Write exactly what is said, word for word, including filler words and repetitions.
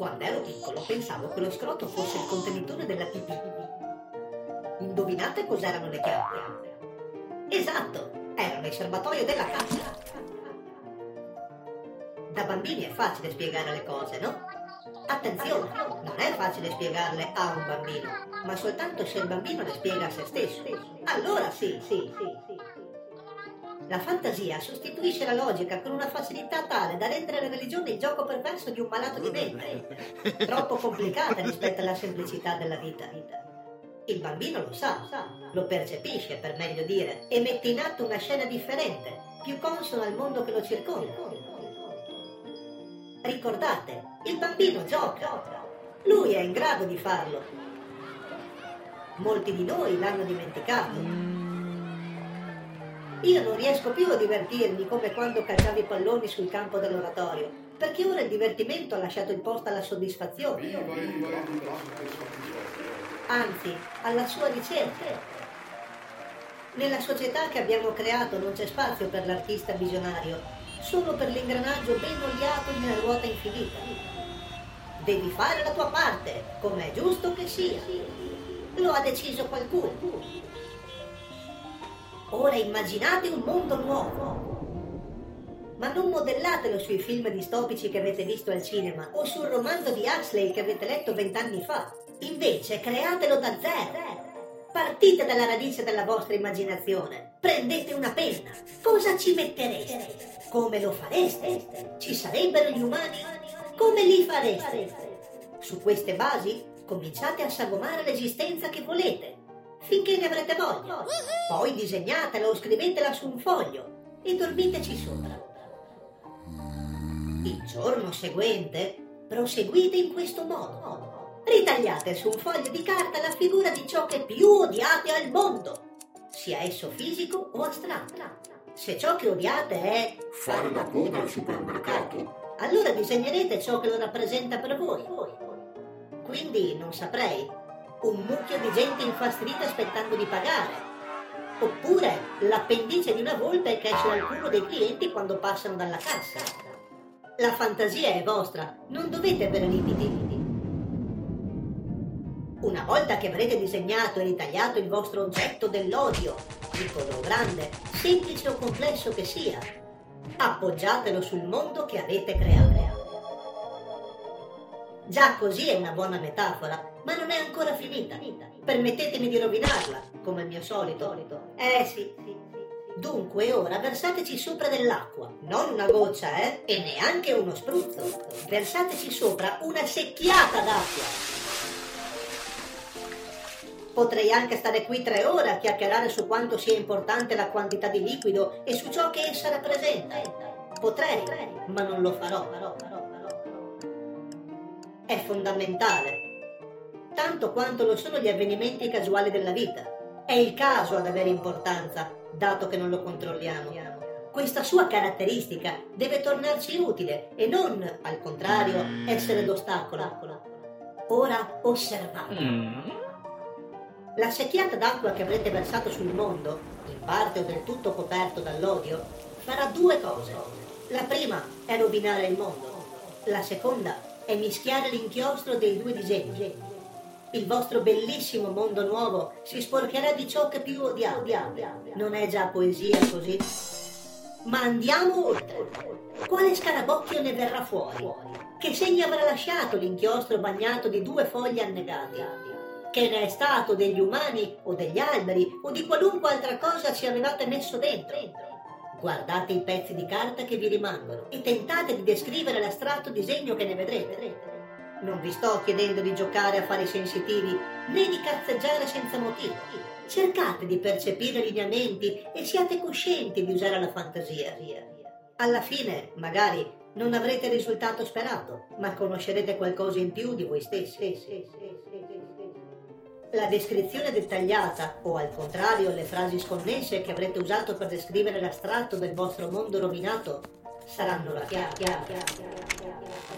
Quando ero piccolo pensavo che lo scroto fosse il contenitore della pipì. Indovinate cos'erano le chiappe? Esatto, erano il serbatoio della caccia. Da bambini è facile spiegare le cose, no? Attenzione, non è facile spiegarle a un bambino, ma soltanto se il bambino le spiega a se stesso. Allora sì, sì, sì, sì. La fantasia sostituisce la logica con una facilità tale da rendere la religione il gioco perverso di un malato di mente, troppo complicata rispetto alla semplicità della vita. Il bambino lo sa, lo percepisce per meglio dire, e mette in atto una scena differente, più consona al mondo che lo circonda. Ricordate, il bambino gioca, lui è in grado di farlo. Molti di noi l'hanno dimenticato. Io non riesco più a divertirmi come quando calciavo i palloni sul campo dell'oratorio, perché ora il divertimento ha lasciato il posto alla soddisfazione. Anzi, alla sua ricerca. Nella società che abbiamo creato non c'è spazio per l'artista visionario, solo per l'ingranaggio ben oliato di una ruota infinita. Devi fare la tua parte, come è giusto che sia. Lo ha deciso qualcuno. Ora immaginate un mondo nuovo. Ma non modellatelo sui film distopici che avete visto al cinema o sul romanzo di Huxley che avete letto vent'anni fa. Invece createlo da zero. Partite dalla radice della vostra immaginazione. Prendete una penna. Cosa ci mettereste? Come lo fareste? Ci sarebbero gli umani? Come li fareste? Su queste basi cominciate a sagomare l'esistenza che volete, finché ne avrete voglia. Poi disegnatela o scrivetela su un foglio e dormiteci sopra. Il giorno seguente proseguite in questo modo. Ritagliate su un foglio di carta la figura di ciò che più odiate al mondo, sia esso fisico o astratto. Se ciò che odiate è fare la coda al supermercato, allora disegnerete ciò che lo rappresenta per voi. Quindi non saprei, un mucchio di gente infastidita aspettando di pagare, oppure l'appendice di una volpe che esce dal culo dei clienti quando passano dalla cassa. La fantasia è vostra, non dovete avere limiti. Una volta che avrete disegnato e ritagliato il vostro oggetto dell'odio, piccolo o grande, semplice o complesso che sia, appoggiatelo sul mondo che avete creato. Già così è una buona metafora, ma non è ancora finita. Permettetemi di rovinarla, come al mio solito. Eh sì. Dunque ora versateci sopra dell'acqua, non una goccia, eh? E neanche uno spruzzo. Versateci sopra una secchiata d'acqua. Potrei anche stare qui tre ore a chiacchierare su quanto sia importante la quantità di liquido e su ciò che essa rappresenta. Potrei, ma non lo farò. È fondamentale, tanto quanto lo sono gli avvenimenti casuali della vita. È il caso ad avere importanza, dato che non lo controlliamo. Questa sua caratteristica deve tornarci utile e non, al contrario, essere d'ostacolo. Ora osservate. La secchiata d'acqua che avrete versato sul mondo, in parte o del tutto coperto dall'odio, farà due cose. La prima è rovinare il mondo. La seconda è mischiare l'inchiostro dei due disegni. Il vostro bellissimo mondo nuovo si sporcherà di ciò che più odiate. Non è già poesia così? Ma andiamo oltre. Quale scarabocchio ne verrà fuori? Che segni avrà lasciato l'inchiostro bagnato di due foglie annegate? Che ne è stato degli umani o degli alberi o di qualunque altra cosa ci avevate messo dentro? Guardate i pezzi di carta che vi rimangono e tentate di descrivere l'astratto disegno che ne vedrete. Non vi sto chiedendo di giocare a fare i sensitivi né di cazzeggiare senza motivo. Cercate di percepire lineamenti e siate coscienti di usare la fantasia. Alla fine, magari, non avrete il risultato sperato, ma conoscerete qualcosa in più di voi stessi. La descrizione dettagliata, o al contrario le frasi sconnesse che avrete usato per descrivere l'astratto del vostro mondo rovinato, saranno la chiave.